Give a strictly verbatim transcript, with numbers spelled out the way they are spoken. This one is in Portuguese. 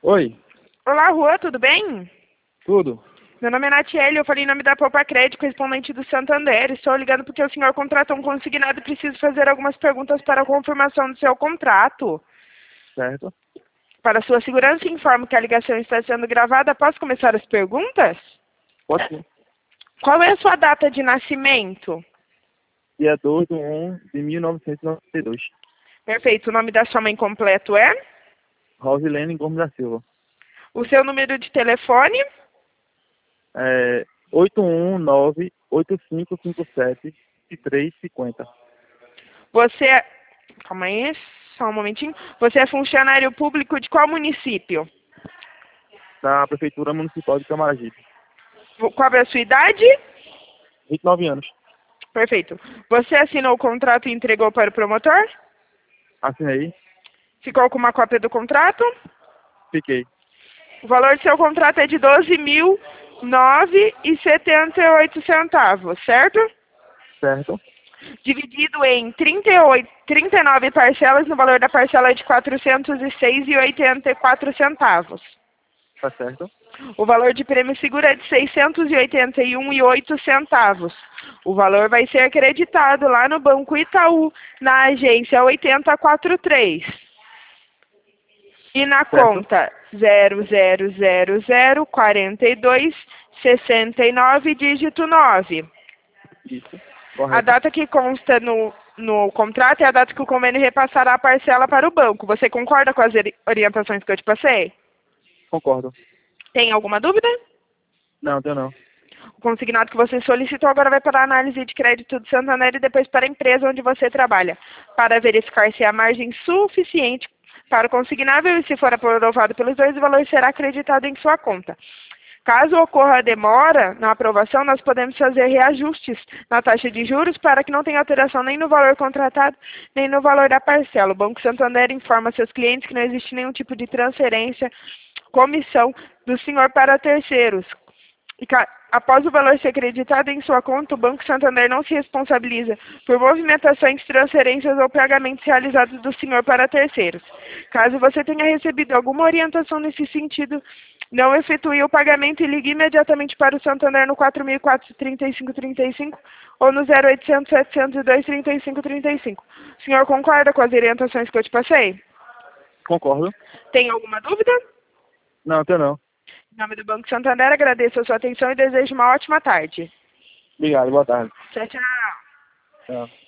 Oi, Olá, Rua, tudo bem? tudo? Meu nome é Natiele, eu falei em nome da Poupa Crédito, correspondente do Santander. Estou ligando porque o senhor contratou um consignado e preciso fazer algumas perguntas para a confirmação do seu contrato. Certo? Para sua segurança, informo que a ligação está sendo gravada. Posso começar as perguntas? Pode ser. Qual é a sua data de nascimento? Dia dois de um de mil novecentos e noventa e dois. Perfeito. O nome da sua mãe completo é? Rosilene Gomes da Silva. O seu número de telefone? É, oito um nove, oito cinco cinco sete, três cinco zero. Você é... Calma aí, só um momentinho. Você é funcionário público de qual município? Da Prefeitura Municipal de Camaragibe. Qual é a sua idade? vinte e nove anos. Perfeito. Você assinou o contrato e entregou para o promotor? Assinei. Ficou com uma cópia do contrato? Fiquei. O valor do seu contrato é de doze mil nove reais e setenta e oito centavos, certo? Certo? Dividido em trinta e oito, trinta e nove parcelas, no valor da parcela é de quatrocentos e seis reais e oitenta e quatro centavos. Tá certo? O valor de prêmio seguro é de seiscentos e oitenta e um reais e oito centavos. O valor vai ser acreditado lá no Banco Itaú, na agência oitenta quarenta e três. E na Certo? conta zero zero zero zero quarenta e dois sessenta e nove, dígito nove. Isso. A Correto. data que consta no, no contrato é a data que o convênio repassará a parcela para o banco. Você concorda com as ori- orientações que eu te passei? Concordo. Tem alguma dúvida? Não, tenho não. O consignado que você solicitou agora vai para a análise de crédito do Santander e depois para a empresa onde você trabalha, para verificar se há margem suficiente para o consignável e, se for aprovado pelos dois, o valor será acreditado em sua conta. Caso ocorra demora na aprovação, nós podemos fazer reajustes na taxa de juros para que não tenha alteração nem no valor contratado, nem no valor da parcela. O Banco Santander informa seus clientes que não existe nenhum tipo de transferência, comissão do senhor para terceiros. E ca- após o valor ser acreditado em sua conta, o Banco Santander não se responsabiliza por movimentações, transferências ou pagamentos realizados do senhor para terceiros. Caso você tenha recebido alguma orientação nesse sentido, não efetue o pagamento e ligue imediatamente para o Santander no quatro mil e quatro, trinta e cinco, trinta e cinco ou no zero oitocentos, setecentos e dois, trinta e cinco, trinta e cinco. O senhor concorda com as orientações que eu te passei? Concordo. Tem alguma dúvida? Não, tenho não. Em nome do Banco Santander, agradeço a sua atenção e desejo uma ótima tarde. Obrigado, boa tarde. Tchau, tchau. Tchau.